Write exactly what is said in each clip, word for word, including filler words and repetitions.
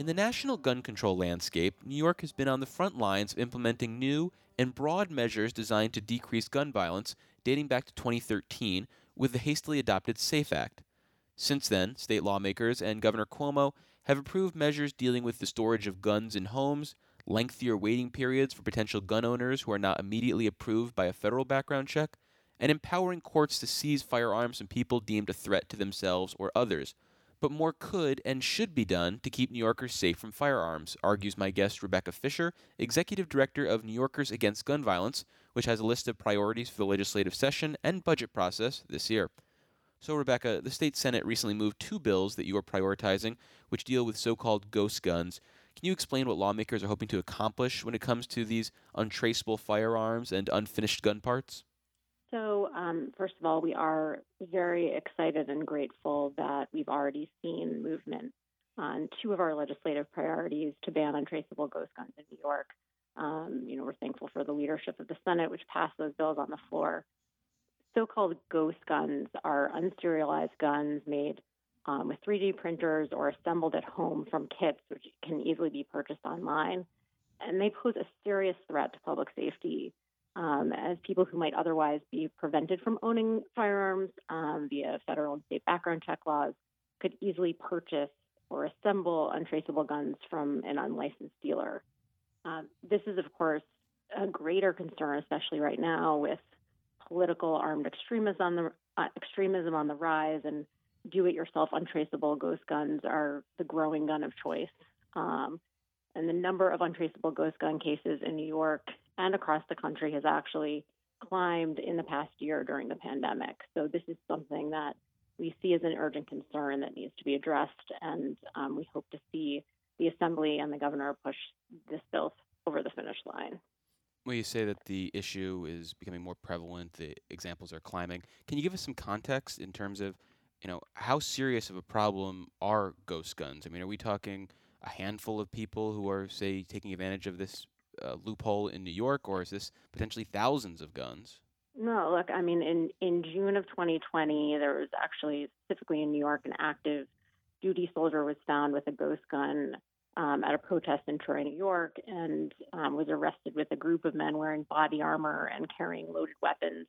In the national gun control landscape, New York has been on the front lines of implementing new and broad measures designed to decrease gun violence dating back to twenty thirteen with the hastily adopted SAFE Act. Since then, state lawmakers and Governor Cuomo have approved measures dealing with the storage of guns in homes, lengthier waiting periods for potential gun owners who are not immediately approved by a federal background check, and empowering courts to seize firearms from people deemed a threat to themselves or others. But more could and should be done to keep New Yorkers safe from firearms, argues my guest Rebecca Fisher, Executive Director of New Yorkers Against Gun Violence, which has a list of priorities for the legislative session and budget process this year. So, Rebecca, the state Senate recently moved two bills that you are prioritizing, which deal with so-called ghost guns. Can you explain what lawmakers are hoping to accomplish when it comes to these untraceable firearms and unfinished gun parts? So, um, first of all, we are very excited and grateful that we've already seen movement on two of our legislative priorities to ban untraceable ghost guns in New York. Um, you know, we're thankful for the leadership of the Senate, which passed those bills on the floor. So-called ghost guns are unserialized guns made um, with three D printers or assembled at home from kits, which can easily be purchased online. And they pose a serious threat to public safety, um, as people who might otherwise be prevented from owning firearms um, via federal and state background check laws could easily purchase or assemble untraceable guns from an unlicensed dealer. Um, this is, of course, a greater concern, especially right now with political armed extremism on the uh, extremism on the rise, and do-it-yourself untraceable ghost guns are the growing gun of choice. Um, and the number of untraceable ghost gun cases in New York and across the country has actually climbed in the past year during the pandemic. So this is something that we see as an urgent concern that needs to be addressed, and um, we hope to see the Assembly and the governor push this bill over the finish line. Well, you say that the issue is becoming more prevalent, the examples are climbing. Can you give us some context in terms of, you know, how serious of a problem are ghost guns? I mean, are we talking a handful of people who are, say, taking advantage of this uh, loophole in New York, or is this potentially thousands of guns? No, look, I mean, in, in June of twenty twenty, there was actually, specifically in New York, an active duty soldier was found with a ghost gun um, at a protest in Troy, New York, and um, was arrested with a group of men wearing body armor and carrying loaded weapons.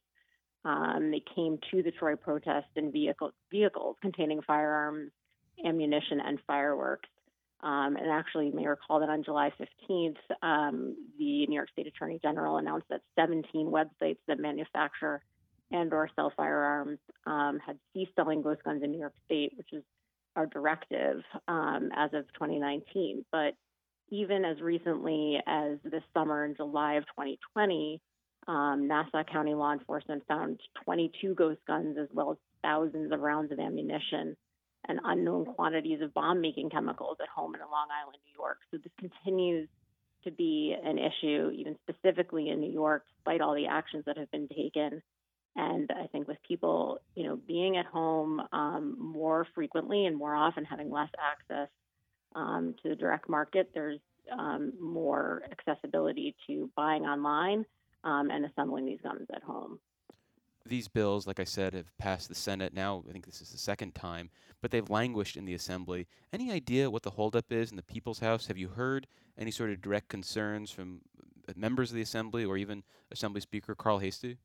Um, they came to the Troy protest in vehicle, vehicles containing firearms, ammunition, and fireworks. Um, and actually, you may recall that on July fifteenth, um, the New York State Attorney General announced that seventeen websites that manufacture and or sell firearms um, had ceased selling ghost guns in New York State, which is our directive um, as of twenty nineteen. But even as recently as this summer in July of twenty twenty, um, Nassau County law enforcement found twenty-two ghost guns as well as thousands of rounds of ammunition and unknown quantities of bomb-making chemicals at home in Long Island, New York. So this continues to be an issue, even specifically in New York, despite all the actions that have been taken. And I think with people, you know, being at home um, more frequently and more often, having less access um, to the direct market, there's um, more accessibility to buying online um, and assembling these guns at home. These bills, like I said, have passed the Senate now. I think this is the second time, but they've languished in the Assembly. Any idea what the holdup is in the People's House? Have you heard any sort of direct concerns from members of the Assembly or even Assembly Speaker Carl Heastie?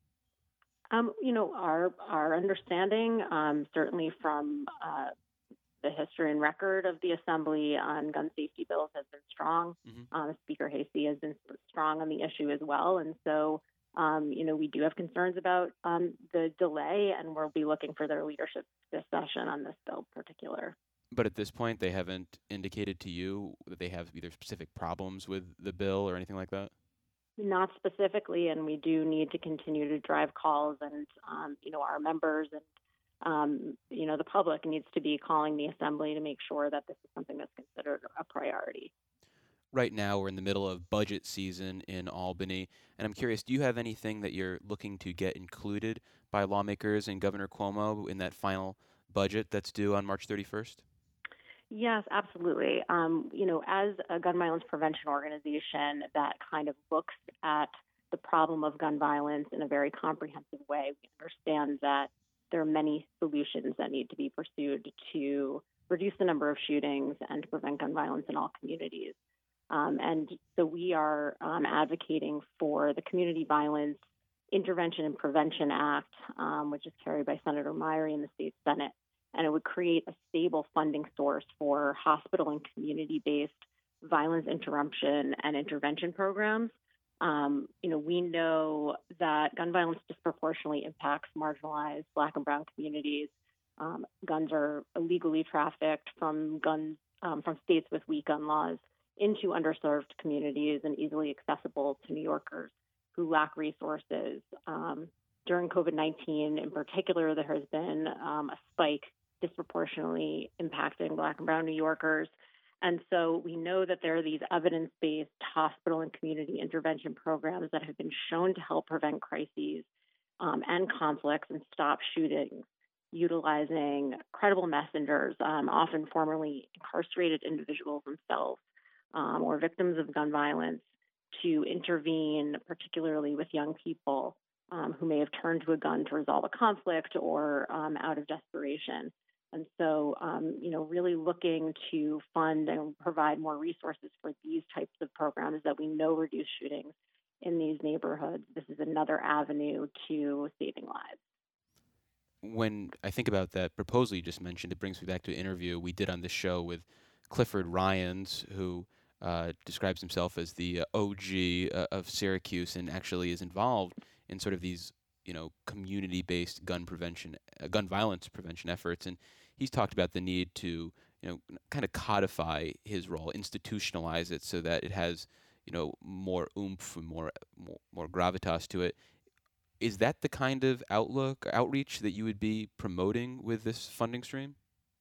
Um, you know, our our understanding, um, certainly from uh, the history and record of the Assembly on gun safety bills, has been strong. Mm-hmm. Um, Speaker Heastie has been strong on the issue as well, and so. Um, you know, we do have concerns about um, the delay, and we'll be looking for their leadership this session on this bill in particular. But at this point, they haven't indicated to you that they have either specific problems with the bill or anything like that? Not specifically, and we do need to continue to drive calls, and, um, you know, our members and, um, you know, the public needs to be calling the Assembly to make sure that this is something that's considered a priority. Right now, we're in the middle of budget season in Albany, and I'm curious, do you have anything that you're looking to get included by lawmakers and Governor Cuomo in that final budget that's due on March thirty-first? Yes, absolutely. Um, you know, as a gun violence prevention organization that kind of looks at the problem of gun violence in a very comprehensive way, we understand that there are many solutions that need to be pursued to reduce the number of shootings and to prevent gun violence in all communities. Um, and so we are um, advocating for the Community Violence Intervention and Prevention Act, um, which is carried by Senator Myrie in the state Senate. And it would create a stable funding source for hospital and community-based violence interruption and intervention programs. Um, you know, we know that gun violence disproportionately impacts marginalized Black and Brown communities. Um, guns are illegally trafficked from guns um, from states with weak gun laws into underserved communities and easily accessible to New Yorkers who lack resources. Um, during COVID nineteen in particular, there has been um, a spike disproportionately impacting Black and Brown New Yorkers. And so we know that there are these evidence-based hospital and community intervention programs that have been shown to help prevent crises um, and conflicts and stop shootings, utilizing credible messengers, um, often formerly incarcerated individuals themselves um, or victims of gun violence, to intervene, particularly with young people um, who may have turned to a gun to resolve a conflict or um, out of desperation. And so, um, you know, really looking to fund and provide more resources for these types of programs that we know reduce shootings in these neighborhoods. This is another avenue to saving lives. When I think about that proposal you just mentioned, it brings me back to an interview we did on this show with Clifford Ryans, who uh, describes himself as the uh, O G uh, of Syracuse and actually is involved in sort of these, you know, community-based gun prevention, uh, gun violence prevention efforts. And he's talked about the need to, you know, kind of codify his role, institutionalize it so that it has, you know, more oomph and more, more, more gravitas to it. Is that the kind of outlook, outreach that you would be promoting with this funding stream?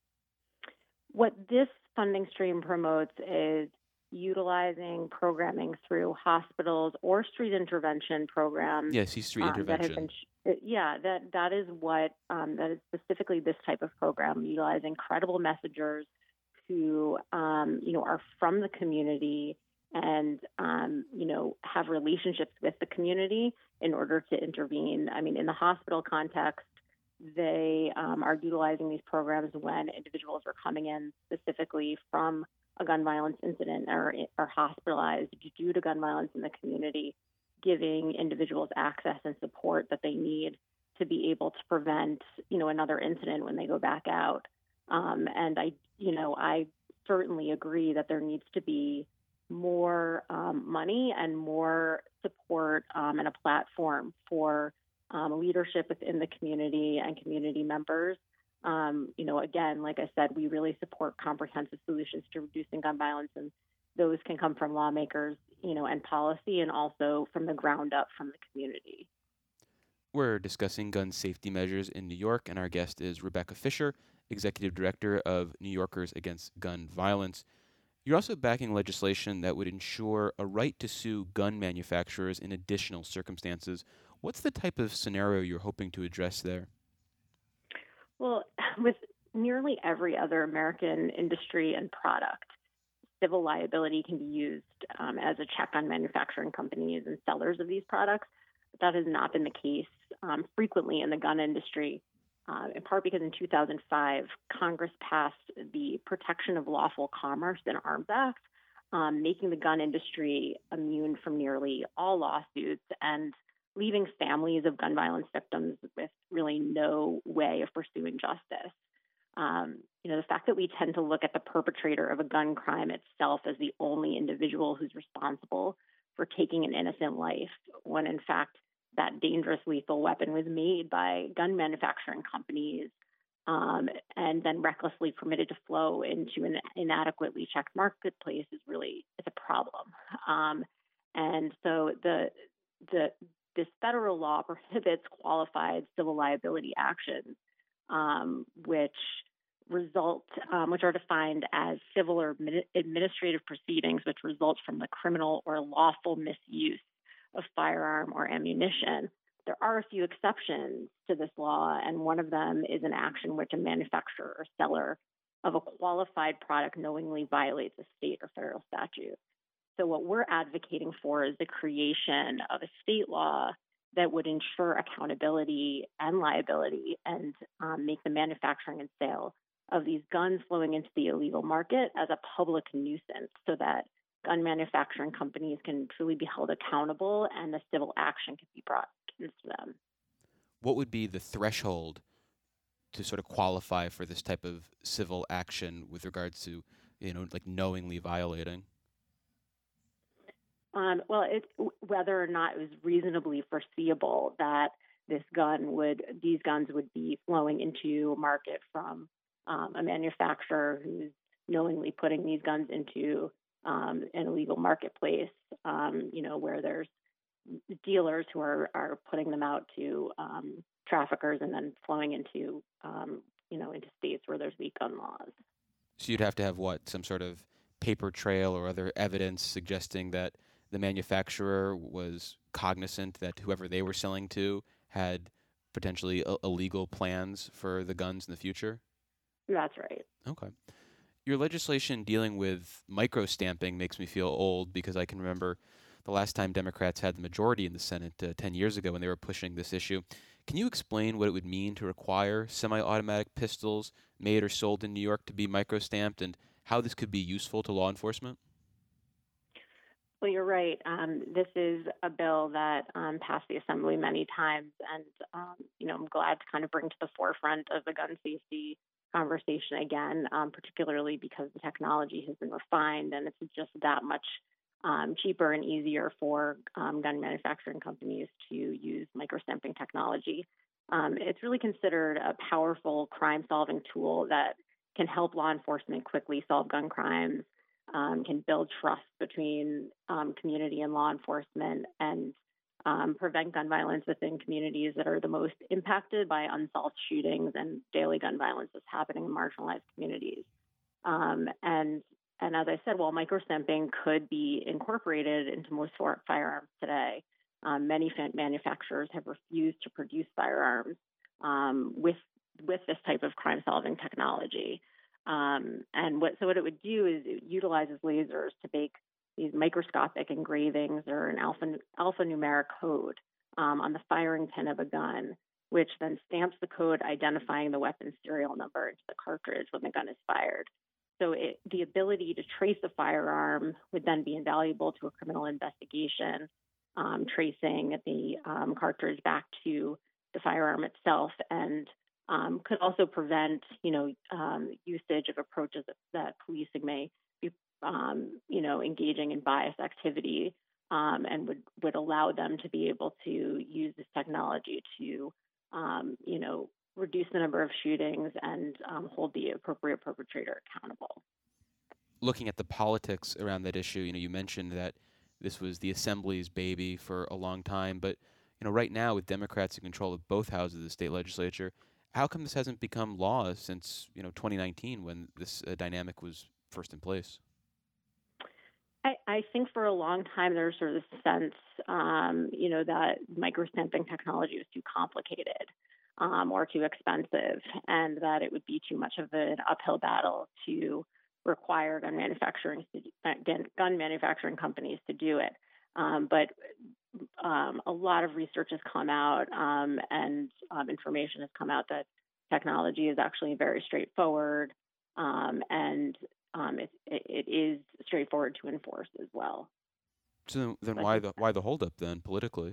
What this funding stream promotes is utilizing programming through hospitals or street intervention programs. Yes, he's street um, intervention. That have been, yeah, that that is what um, that is specifically this type of program, utilizing credible messengers who um, you know are from the community and um, you know have relationships with the community in order to intervene. I mean, in the hospital context, they um, are utilizing these programs when individuals are coming in specifically from a gun violence incident or are hospitalized due to gun violence in the community, giving individuals access and support that they need to be able to prevent, you know, another incident when they go back out. Um, and I, you know, I certainly agree that there needs to be more um, money and more support um, and a platform for um, leadership within the community and community members. Um, you know, again, like I said, we really support comprehensive solutions to reducing gun violence, and those can come from lawmakers, you know, and policy, and also from the ground up from the community. We're discussing gun safety measures in New York, and our guest is Rebecca Fisher, Executive Director of New Yorkers Against Gun Violence. You're also backing legislation that would ensure a right to sue gun manufacturers in additional circumstances. What's the type of scenario you're hoping to address there? Well, with nearly every other American industry and product, civil liability can be used um, as a check on manufacturing companies and sellers of these products. But that has not been the case um, frequently in the gun industry, uh, in part because in two thousand five, Congress passed the Protection of Lawful Commerce in Arms Act, um, making the gun industry immune from nearly all lawsuits and leaving families of gun violence victims with really no way of pursuing justice. Um, you know, the fact that we tend to look at the perpetrator of a gun crime itself as the only individual who's responsible for taking an innocent life, when in fact that dangerous lethal weapon was made by gun manufacturing companies um, and then recklessly permitted to flow into an inadequately checked marketplace, is really is a problem. Um, and so the the this federal law prohibits qualified civil liability actions, um, which result, um, which are defined as civil or administrative proceedings which result from the criminal or lawful misuse of firearm or ammunition. There are a few exceptions to this law, and one of them is an action which a manufacturer or seller of a qualified product knowingly violates a state or federal statute. So what we're advocating for is the creation of a state law that would ensure accountability and liability and um, make the manufacturing and sale of these guns flowing into the illegal market as a public nuisance so that gun manufacturing companies can truly be held accountable and a civil action can be brought against them. What would be the threshold to sort of qualify for this type of civil action with regards to, you know, like knowingly violating? Um, well, it, whether or not it was reasonably foreseeable that this gun would, these guns would be flowing into a market from um, a manufacturer who's knowingly putting these guns into um, an illegal marketplace, um, you know, where there's dealers who are, are putting them out to um, traffickers and then flowing into, um, you know, into states where there's weak gun laws. So you'd have to have what, some sort of paper trail or other evidence suggesting that the manufacturer was cognizant that whoever they were selling to had potentially Ill- illegal plans for the guns in the future? That's right. Okay. Your legislation dealing with micro-stamping makes me feel old because I can remember the last time Democrats had the majority in the Senate uh, ten years ago when they were pushing this issue. Can you explain what it would mean to require semi-automatic pistols made or sold in New York to be micro-stamped and how this could be useful to law enforcement? Well, you're right. Um, this is a bill that um, passed the Assembly many times, and um, you know, I'm glad to kind of bring to the forefront of the gun safety conversation again, um, particularly because the technology has been refined and it's just that much um, cheaper and easier for um, gun manufacturing companies to use microstamping technology. Um, it's really considered a powerful crime-solving tool that can help law enforcement quickly solve gun crimes. Um, can build trust between um, community and law enforcement and um, prevent gun violence within communities that are the most impacted by unsolved shootings and daily gun violence that's happening in marginalized communities. Um, and and as I said, while microstamping could be incorporated into most firearms today, um, many manufacturers have refused to produce firearms um, with with this type of crime-solving technology. Um, and what so what it would do is it utilizes lasers to make these microscopic engravings or an alpha, alphanumeric code um, on the firing pin of a gun, which then stamps the code identifying the weapon serial number into the cartridge when the gun is fired. So it, the ability to trace a firearm would then be invaluable to a criminal investigation, um, tracing the um, cartridge back to the firearm itself, and Um, could also prevent, you know, um, usage of approaches that, that policing may be, um, you know, engaging in bias activity, um, and would, would allow them to be able to use this technology to, um, you know, reduce the number of shootings and um, hold the appropriate perpetrator accountable. Looking at the politics around that issue, you know, you mentioned that this was the Assembly's baby for a long time, but you know, right now with Democrats in control of both houses of the state legislature, how come this hasn't become law since, you know, twenty nineteen when this uh, dynamic was first in place? I, I think for a long time there was sort of this sense, um, you know, that microstamping technology was too complicated um, or too expensive, and that it would be too much of an uphill battle to require gun manufacturing gun manufacturing companies to do it. Um, but um, a lot of research has come out um, and um, information has come out that technology is actually very straightforward um, and um, it, it is straightforward to enforce as well. So then But why the why the holdup then politically?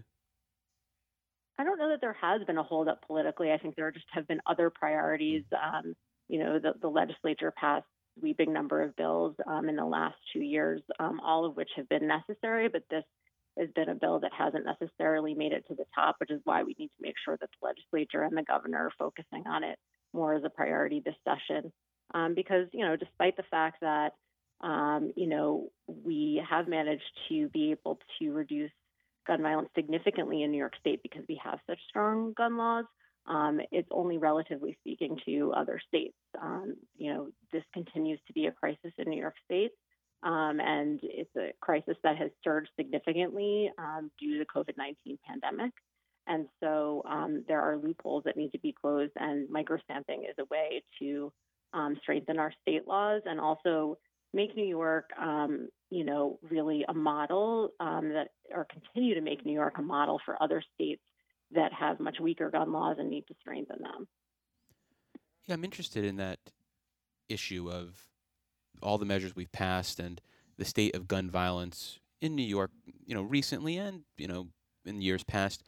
I don't know that there has been a holdup politically. I think there just have been other priorities. Um, you know, the, the legislature passed a sweeping number of bills um, in the last two years, um, all of which have been necessary, but this has been a bill that hasn't necessarily made it to the top, which is why we need to make sure that the legislature and the governor are focusing on it more as a priority this session. Um, because, you know, despite the fact that, um, you know, we have managed to be able to reduce gun violence significantly in New York State because we have such strong gun laws, um, it's only relatively speaking to other states. Um, you know, this continues to be a crisis in New York State. Um, and it's a crisis that has surged significantly um, due to the COVID nineteen pandemic. And so um, there are loopholes that need to be closed, and microstamping is a way to um, strengthen our state laws and also make New York, um, you know, really a model um, that, or continue to make New York a model for other states that have much weaker gun laws and need to strengthen them. Yeah, I'm interested in that. issue of all the measures we've passed and the state of gun violence in New York, you know, recently and, you know, in years past,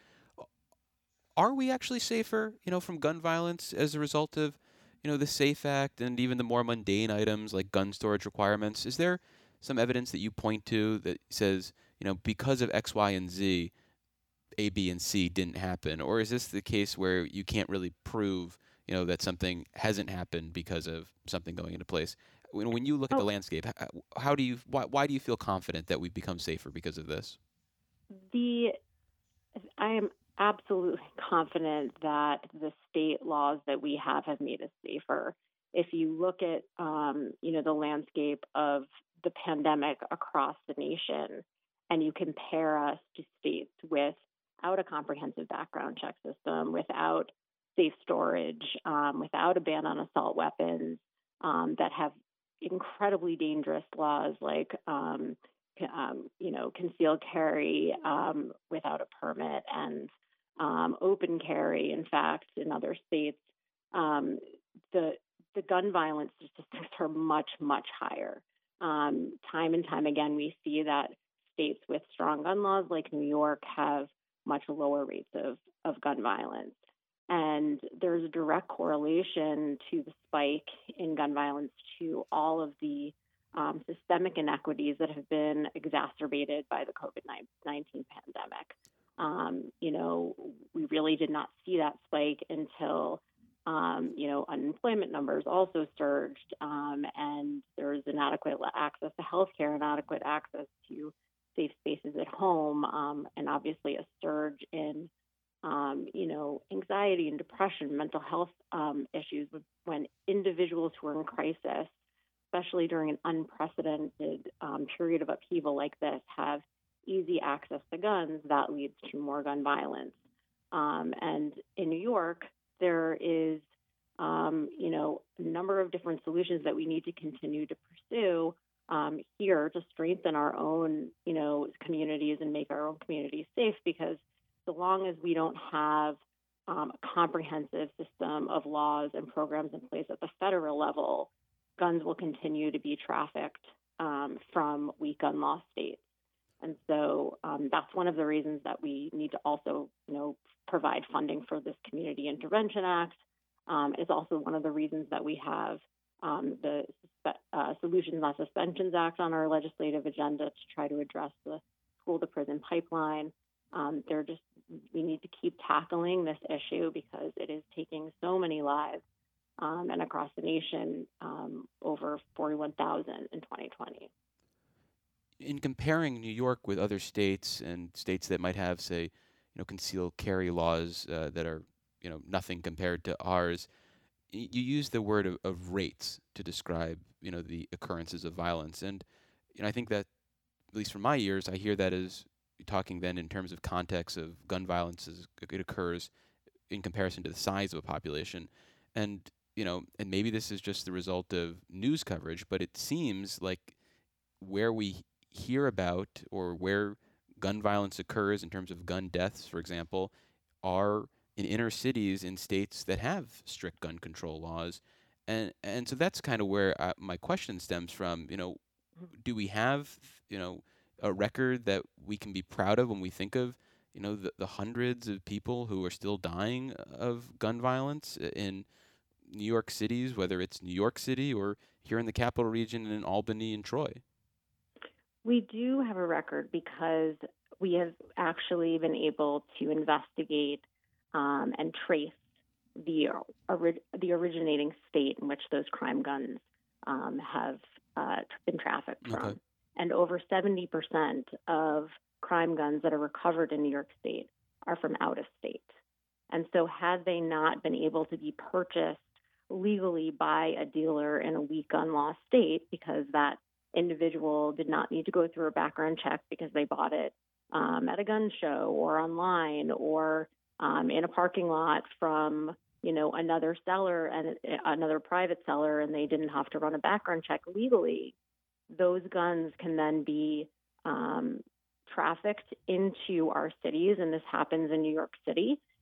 are we actually safer, you know, from gun violence as a result of, you know, the SAFE Act and even the more mundane items like gun storage requirements? Is there some evidence that you point to that says, you know, because of X, Y, and Z, A, B, and C didn't happen? Or is this the case where you can't really prove, you know, that something hasn't happened because of something going into place? When, when you look at the Oh, landscape, how, how do you, why, why do you feel confident that we've become safer because of this? the I am absolutely confident that the state laws that we have have made us safer. If you look at, um, you know, the landscape of the pandemic across the nation, and you compare us to states without a comprehensive background check system, without safe storage, um, without a ban on assault weapons, um, that have incredibly dangerous laws like um, um, you know, concealed carry um, without a permit and um, open carry. In fact, in other states, um, the the gun violence statistics are much much higher. Um, time and time again, we see that states with strong gun laws like New York have much lower rates of of gun violence. And there's a direct correlation to the spike in gun violence to all of the um, systemic inequities that have been exacerbated by the COVID nineteen pandemic. Um, you know, we really did not see that spike until, um, you know, unemployment numbers also surged, um, and there was inadequate access to healthcare, inadequate access to safe spaces at home, um, and obviously a surge in um, you know, anxiety and depression, mental health um, issues when individuals who are in crisis, especially during an unprecedented um, period of upheaval like this, have easy access to guns, that leads to more gun violence. Um, and in New York, there is, um, you know, a number of different solutions that we need to continue to pursue um, here to strengthen our own, you know, communities and make our own communities safe, because so long as we don't have um, a comprehensive system of laws and programs in place at the federal level, guns will continue to be trafficked um, from weak gun law states. And so um, that's one of the reasons that we need to also, you know, provide funding for this Community Intervention Act. Um, it's also one of the reasons that we have um, the uh, Solutions Not Suspensions Act on our legislative agenda to try to address the school to prison pipeline. Um, they're just, we need to keep tackling this issue because it is taking so many lives, um, and across the nation, um, over forty-one thousand in twenty twenty. In comparing New York with other states and states that might have, say, you know, concealed carry laws uh, that are, you know, nothing compared to ours, y- you use the word of, of rates to describe, you know, the occurrences of violence, and you know, I think that, at least from my ears, I hear that as talking then in terms of context of gun violence as it occurs in comparison to the size of a population. And, you know, and maybe this is just the result of news coverage, but it seems like where we hear about or where gun violence occurs in terms of gun deaths, for example, are in inner cities in states that have strict gun control laws. And, and so that's kind of where uh, my question stems from. You know, do we have, you know, a record that we can be proud of when we think of, you know, the, the hundreds of people who are still dying of gun violence in New York cities, whether it's New York City or here in the capital region in Albany and Troy? We do have a record because we have actually been able to investigate um, and trace the ori- the originating state in which those crime guns um, have uh, been trafficked Okay. from. And over seventy percent of crime guns that are recovered in New York State are from out of state. And so, had they not been able to be purchased legally by a dealer in a weak gun law state, because that individual did not need to go through a background check because they bought it um, at a gun show or online or um, in a parking lot from, you know, another seller and another private seller, and they didn't have to run a background check legally, those guns can then be um, trafficked into our cities, and this happens in New York City.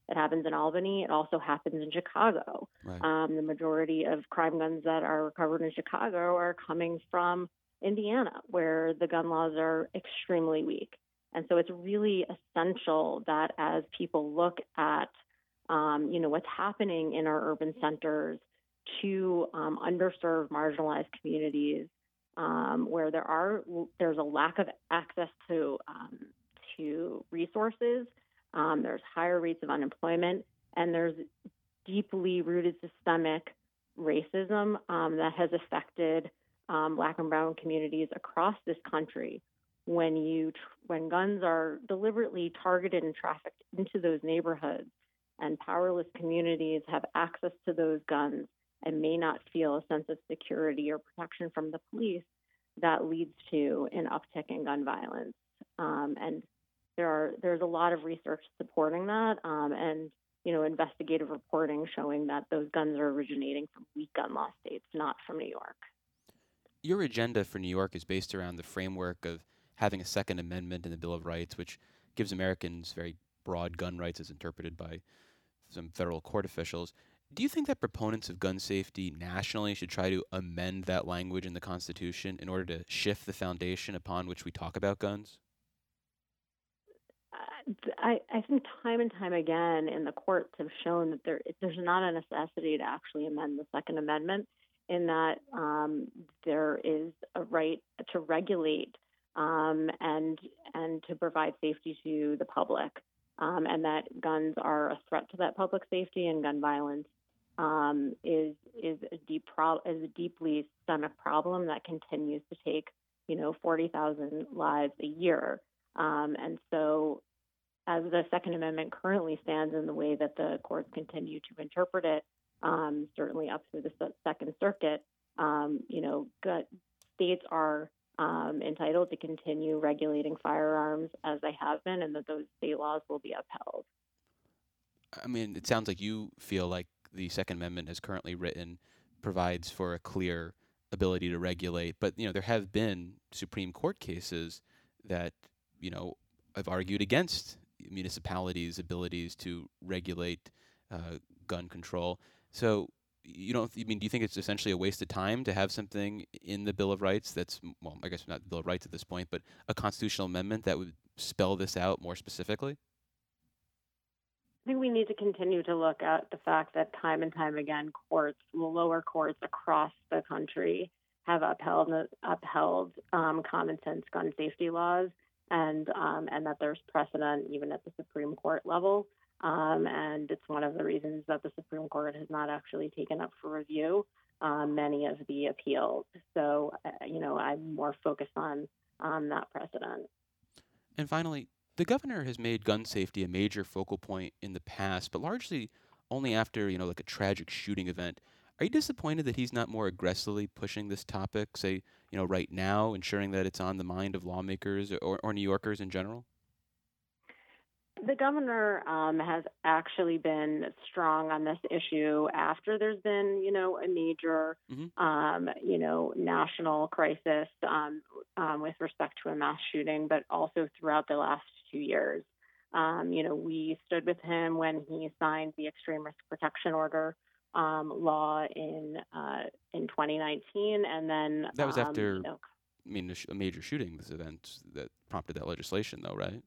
It happens in Albany. It also happens in Chicago. Right. Um, the majority of crime guns that are recovered in Chicago are coming from Indiana, where the gun laws are extremely weak. And so it's really essential that as people look at, um, you know, what's happening in our urban centers to um, underserved, marginalized communities, um, where there are there's a lack of access to um, to resources, um, there's higher rates of unemployment, and there's deeply rooted systemic racism um, that has affected um, Black and Brown communities across this country. When you when guns are deliberately targeted and trafficked into those neighborhoods, and powerless communities have access to those guns and may not feel a sense of security or protection from the police, that leads to an uptick in gun violence. Um, and there are there's a lot of research supporting that, um, and you know investigative reporting showing that those guns are originating from weak gun law states, not from New York. Your agenda for New York is based around the framework of having a Second Amendment in the Bill of Rights, which gives Americans very broad gun rights as interpreted by some federal court officials. Do you think that proponents of gun safety nationally should try to amend that language in the Constitution in order to shift the foundation upon which we talk about guns? Uh, I, I think time and time again, in the courts have shown that there there's not a necessity to actually amend the Second Amendment, in that um, there is a right to regulate um, and and to provide safety to the public, um, and that guns are a threat to that public safety, and gun violence um, is is a deep pro- is a deeply systemic problem that continues to take you know forty thousand lives a year, um, and so. As the Second Amendment currently stands in the way that the courts continue to interpret it, um, certainly up through the Second Circuit, um, you know, states are um, entitled to continue regulating firearms as they have been, and that those state laws will be upheld. I mean, it sounds like you feel like the Second Amendment, as currently written, provides for a clear ability to regulate. But you know, there have been Supreme Court cases that you know have argued against municipalities' abilities to regulate uh, gun control. So, you don't. I mean, do you think it's essentially a waste of time to have something in the Bill of Rights that's, well, I guess not the Bill of Rights at this point, but a constitutional amendment that would spell this out more specifically? I think we need to continue to look at the fact that time and time again, courts, the lower courts across the country, have upheld upheld um, common sense gun safety laws. And um, and that there's precedent even at the Supreme Court level. Um, and it's one of the reasons that the Supreme Court has not actually taken up for review um, many of the appeals. So, uh, you know, I'm more focused on, on that precedent. And finally, the governor has made gun safety a major focal point in the past, but largely only after, you know, like a tragic shooting event. Are you disappointed that he's not more aggressively pushing this topic, say, you know, right now, ensuring that it's on the mind of lawmakers or, or New Yorkers in general? The governor um, has actually been strong on this issue after there's been, you know, a major, mm-hmm. um, you know, national crisis um, um, with respect to a mass shooting, but also throughout the last two years. Um, you know, we stood with him when he signed the Extreme Risk Protection Order Um, law in uh, in twenty nineteen, and then that was after, um, you know, I mean, a, sh- a major shootings event that prompted that legislation, though, right?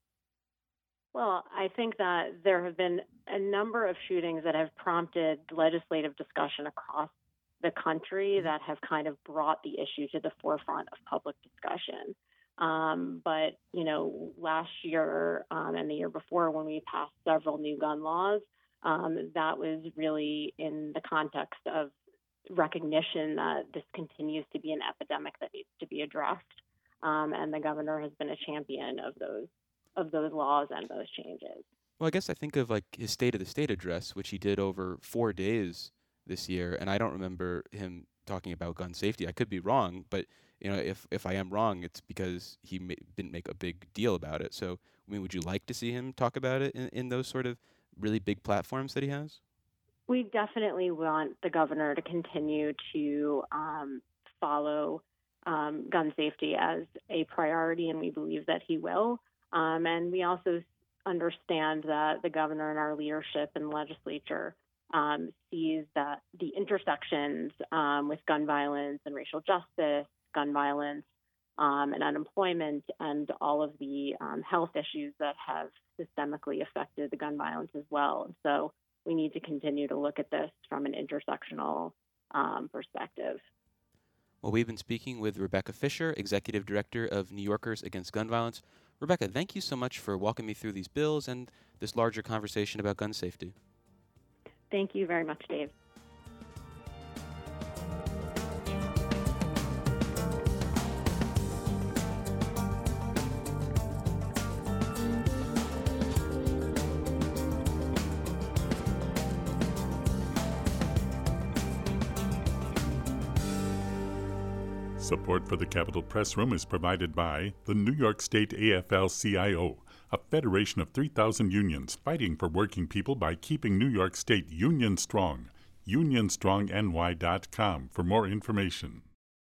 Well, I think that there have been a number of shootings that have prompted legislative discussion across the country mm-hmm. that have kind of brought the issue to the forefront of public discussion. Um, but you know, last year um, and the year before, when we passed several new gun laws. Um, that was really in the context of recognition that this continues to be an epidemic that needs to be addressed, um, and the governor has been a champion of those of those laws and those changes. Well, I guess I think of like his State of the State address, which he did over four days this year, and I don't remember him talking about gun safety. I could be wrong, but you know, if if I am wrong, it's because he ma- didn't make a big deal about it. So, I mean, would you like to see him talk about it in, in those sort of really big platforms that he has? We definitely want the governor to continue to um, follow um, gun safety as a priority, and we believe that he will. Um, and we also understand that the governor and our leadership and legislature um, sees that the intersections um, with gun violence and racial justice, gun violence, um, and unemployment, and all of the um, health issues that have systemically affected the gun violence as well. And so we need to continue to look at this from an intersectional um, perspective. Well, we've been speaking with Rebecca Fisher, Executive Director of New Yorkers Against Gun Violence. Rebecca, thank you so much for walking me through these bills and this larger conversation about gun safety. Thank you very much, Dave. Support for the Capitol Press Room is provided by the New York State A F L C I O, a federation of three thousand unions fighting for working people by keeping New York State union strong. union strong N Y dot com for more information.